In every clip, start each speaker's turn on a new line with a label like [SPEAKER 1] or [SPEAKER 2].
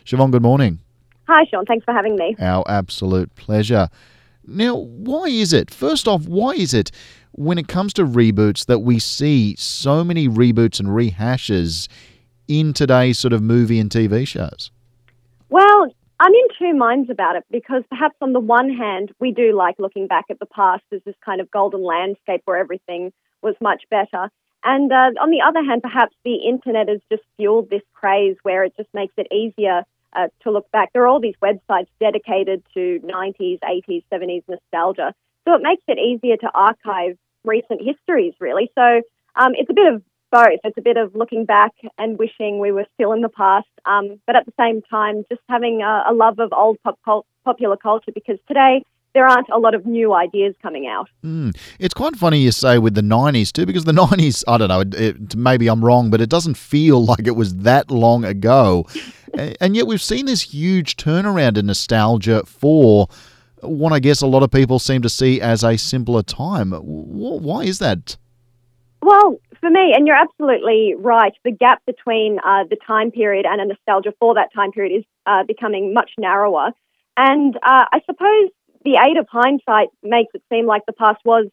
[SPEAKER 1] Siobhan, good morning.
[SPEAKER 2] Hi, Sean. Thanks for having me.
[SPEAKER 1] Our absolute pleasure. Now, why is it, first off, why is it when it comes to reboots that we see so many reboots and rehashes in today's sort of movie and TV shows?
[SPEAKER 2] Well, I'm in two minds about it because perhaps on the one hand, we do like looking back at the past as this kind of golden landscape where everything was much better. And on the other hand, perhaps the internet has just fueled this craze where it just makes it easier to look back. There are all these websites dedicated to 90s, 80s, 70s nostalgia. So it makes it easier to archive recent histories, really. So it's a bit of both. It's a bit of looking back and wishing we were still in the past, but at the same time, just having a love of old popular culture, because today there aren't a lot of new ideas coming out.
[SPEAKER 1] It's quite funny you say with the 90s too, because the 90s, I don't know, maybe I'm wrong, but it doesn't feel like it was that long ago. And yet we've seen this huge turnaround in nostalgia for what I guess a lot of people seem to see as a simpler time. Why is that?
[SPEAKER 2] Well, for me, and you're absolutely right, the gap between the time period and a nostalgia for that time period is becoming much narrower. And I suppose the aid of hindsight makes it seem like the past was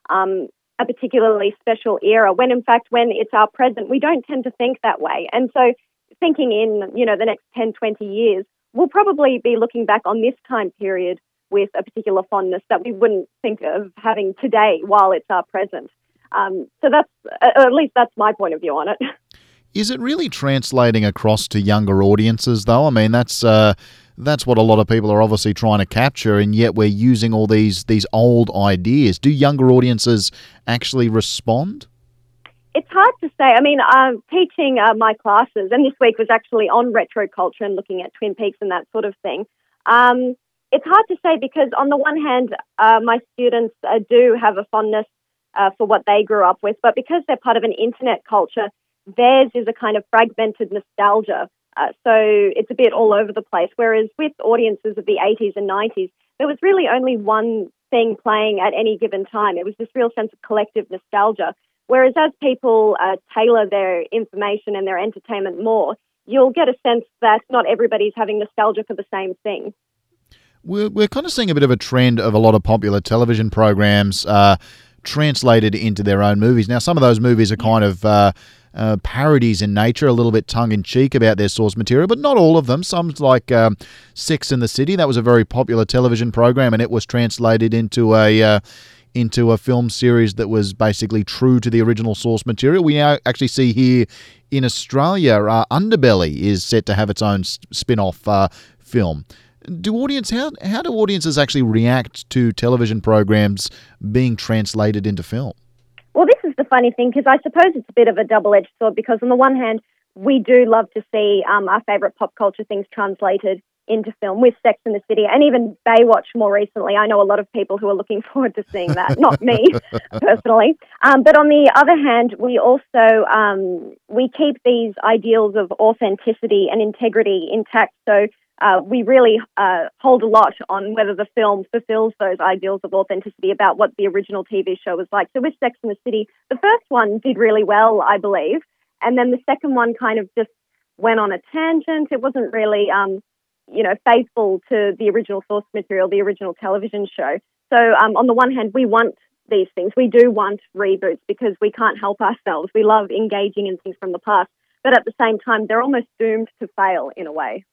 [SPEAKER 2] a particularly special era, when in fact, when it's our present, we don't tend to think that way. And so thinking in, the next 10, 20 years, we'll probably be looking back on this time period with a particular fondness that we wouldn't think of having today while it's our present. So that's, at least that's my point of view on it.
[SPEAKER 1] Is it really translating across to younger audiences, though? I mean, that's what a lot of people are obviously trying to capture, and yet we're using all these old ideas. Do younger audiences actually respond?
[SPEAKER 2] It's hard to say. I mean, I'm teaching my classes, and this week was actually on retro culture and looking at Twin Peaks and that sort of thing. It's hard to say because on the one hand, my students do have a fondness for what they grew up with, but because they're part of an internet culture, theirs is a kind of fragmented nostalgia. So it's a bit all over the place. Whereas with audiences of the 80s and 90s, there was really only one thing playing at any given time. It was this real sense of collective nostalgia. Whereas as people tailor their information and their entertainment more, you'll get a sense that not everybody's having nostalgia for the same thing.
[SPEAKER 1] We're kind of seeing a bit of a trend of a lot of popular television programs translated into their own movies. Now, some of those movies are kind of parodies in nature, a little bit tongue-in-cheek about their source material, but not all of them. Some like Sex and the City. That was a very popular television program, and it was translated into a film series that was basically true to the original source material. We now actually see here in Australia, Underbelly is set to have its own spin-off film. How do audiences actually react to television programs being translated into film?
[SPEAKER 2] Well, this is the funny thing, because I suppose it's a bit of a double-edged sword, because on the one hand, we do love to see our favourite pop culture things translated into film, with Sex and the City, and even Baywatch more recently. I know a lot of people who are looking forward to seeing that, not me personally. But on the other hand, we also we keep these ideals of authenticity and integrity intact. So we really hold a lot on whether the film fulfills those ideals of authenticity about what the original TV show was like. So with Sex and the City, the first one did really well, I believe, and then the second one kind of just went on a tangent. It wasn't really faithful to the original source material, the original television show. So on the one hand, we want these things. We do want reboots because we can't help ourselves. We love engaging in things from the past. But at the same time, they're almost doomed to fail in a way.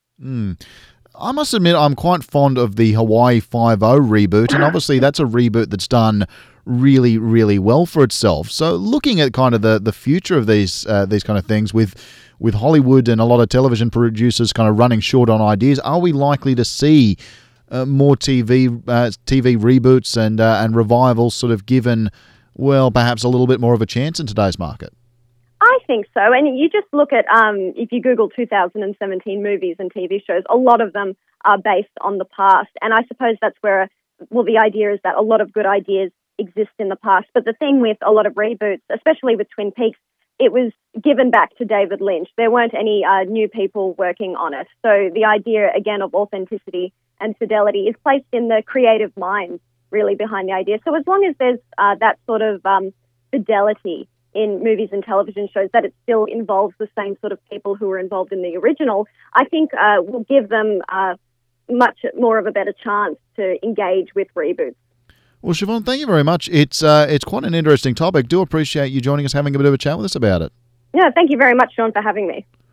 [SPEAKER 1] I must admit I'm quite fond of the Hawaii Five-0 reboot, and obviously that's a reboot that's done really, really well for itself. So looking at kind of the future of these kind of things with Hollywood and a lot of television producers kind of running short on ideas, are we likely to see more TV reboots and revivals sort of given, well, perhaps a little bit more of a chance in today's market?
[SPEAKER 2] I think so. And you just look at, if you Google 2017 movies and TV shows, a lot of them are based on the past. And I suppose that's where, the idea is that a lot of good ideas exist in the past. But the thing with a lot of reboots, especially with Twin Peaks, it was given back to David Lynch. There weren't any new people working on it. So the idea, again, of authenticity and fidelity is placed in the creative mind, really, behind the idea. So as long as there's that sort of fidelity in movies and television shows, that it still involves the same sort of people who were involved in the original, I think will give them much more of a better chance to engage with reboots.
[SPEAKER 1] Well, Siobhan, thank you very much. It's quite an interesting topic. Do appreciate you joining us, having a bit of a chat with us about it.
[SPEAKER 2] Yeah, thank you very much, Sean, for having me.